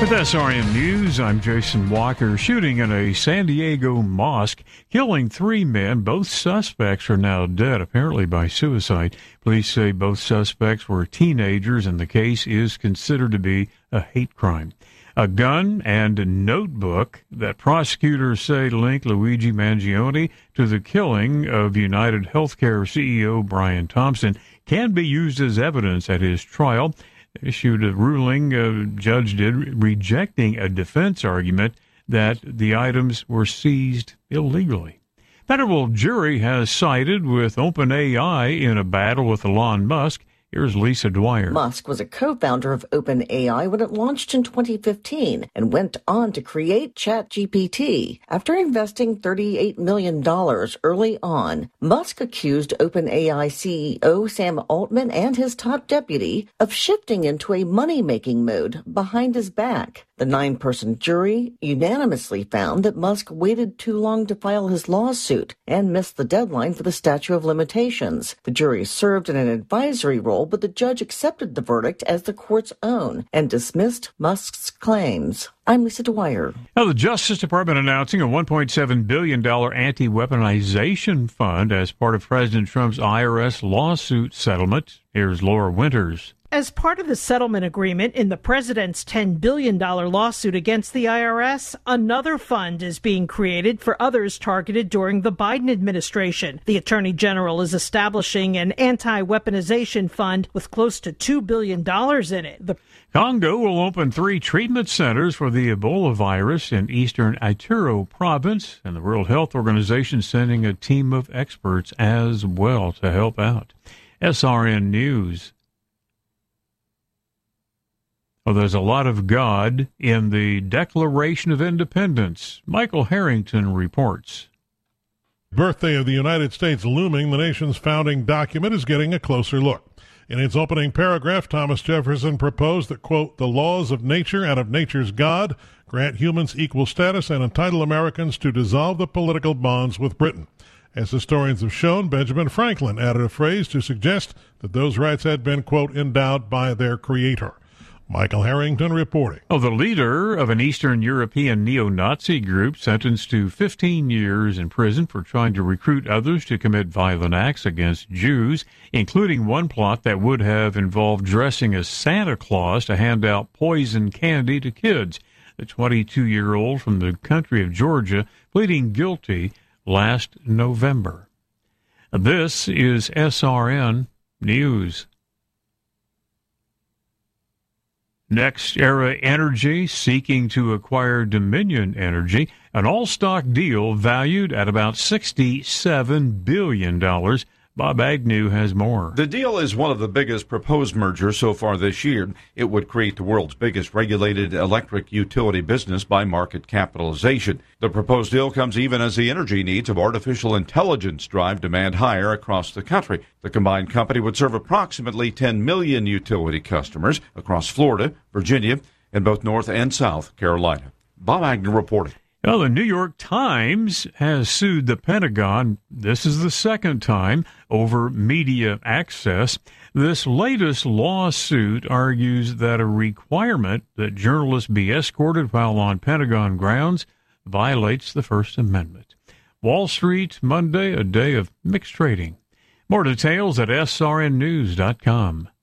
With SRN News, I'm Jason Walker. Shooting in a San Diego mosque, killing 3 men. Both suspects are now dead, apparently by suicide. Police say both suspects were teenagers, and the case is considered to be a hate crime. A gun and a notebook that prosecutors say link Luigi Mangione to the killing of United Healthcare CEO Brian Thompson can be used as evidence at his trial. Issued a ruling, judge did, rejecting a defense argument that the items were seized illegally. Federal jury has sided with OpenAI in a battle with Elon Musk. Here's Lisa Dwyer. Musk was a co-founder of OpenAI when it launched in 2015 and went on to create ChatGPT. After investing $38 million early on, Musk accused OpenAI CEO Sam Altman and his top deputy of shifting into a money-making mode behind his back. The 9-person jury unanimously found that Musk waited too long to file his lawsuit and missed the deadline for the statute of limitations. The jury served in an advisory role, but the judge accepted the verdict as the court's own and dismissed Musk's claims. I'm Lisa Dwyer. Now, the Justice Department announcing a $1.7 billion anti-weaponization fund as part of President Trump's IRS lawsuit settlement. Here's Laura Winters. As part of the settlement agreement in the president's $10 billion lawsuit against the IRS, another fund is being created for others targeted during the Biden administration. The Attorney General is establishing an anti-weaponization fund with close to $2 billion in it. Congo will open 3 treatment centers for the Ebola virus in eastern Ituro province, and the World Health Organization sending a team of experts as well to help out. SRN News. Well, there's a lot of God in the Declaration of Independence. Michael Harrington reports. Birthday of the United States looming, the nation's founding document is getting a closer look. In its opening paragraph, Thomas Jefferson proposed that, quote, the laws of nature and of nature's God grant humans equal status and entitle Americans to dissolve the political bonds with Britain. As historians have shown, Benjamin Franklin added a phrase to suggest that those rights had been, quote, endowed by their creator. Michael Harrington reporting. The leader of an Eastern European neo-Nazi group sentenced to 15 years in prison for trying to recruit others to commit violent acts against Jews, including one plot that would have involved dressing as Santa Claus to hand out poison candy to kids. The 22-year-old from the country of Georgia pleading guilty last November. This is SRN News. NextEra Energy seeking to acquire Dominion Energy, an all-stock deal valued at about $67 billion. Bob Agnew has more. The deal is one of the biggest proposed mergers so far this year. It would create the world's biggest regulated electric utility business by market capitalization. The proposed deal comes even as the energy needs of artificial intelligence drive demand higher across the country. The combined company would serve approximately 10 million utility customers across Florida, Virginia, and both North and South Carolina. Bob Agnew reporting. Well, the New York Times has sued the Pentagon. This is the second time over media access. This latest lawsuit argues that a requirement that journalists be escorted while on Pentagon grounds violates the First Amendment. Wall Street, Monday, a day of mixed trading. More details at srnnews.com.